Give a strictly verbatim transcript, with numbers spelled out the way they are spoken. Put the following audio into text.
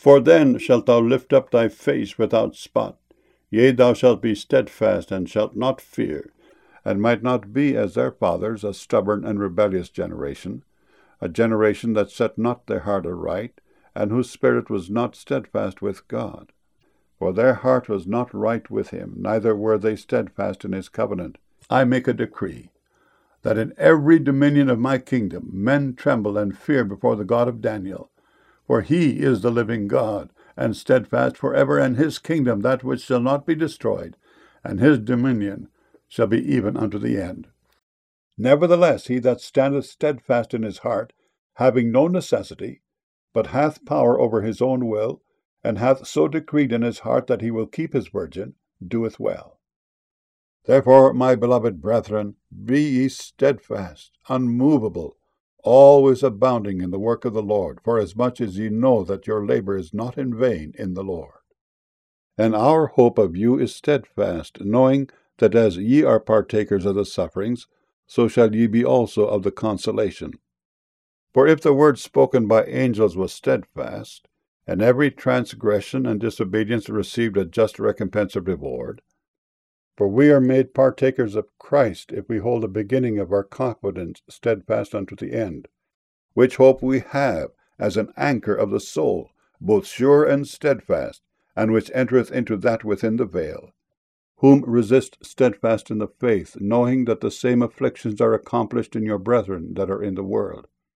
For then shalt thou lift up thy face without spot. Yea, thou shalt be steadfast, and shalt not fear, and might not be as their fathers, a stubborn and rebellious generation, a generation that set not their heart aright, and whose spirit was not steadfast with God. For their heart was not right with him, neither were they steadfast in his covenant. I make a decree, that in every dominion of my kingdom men tremble and fear before the God of Daniel. For he is the living God, and steadfast forever, and his kingdom that which shall not be destroyed, and his dominion shall be even unto the end. Nevertheless, he that standeth steadfast in his heart, having no necessity, but hath power over his own will, and hath so decreed in his heart that he will keep his virgin, doeth well. Therefore, my beloved brethren, be ye steadfast, unmovable, always abounding in the work of the Lord, forasmuch as ye know that your labor is not in vain in the Lord. And our hope of you is steadfast, knowing that as ye are partakers of the sufferings, so shall ye be also of the consolation. For if the word spoken by angels was steadfast, and every transgression and disobedience received a just recompense of reward, for we are made partakers of Christ if we hold the beginning of our confidence steadfast unto the end, which hope we have as an anchor of the soul, both sure and steadfast, and which entereth into that within the veil, whom resist steadfast in the faith, knowing that the same afflictions are accomplished in your brethren that are in the world.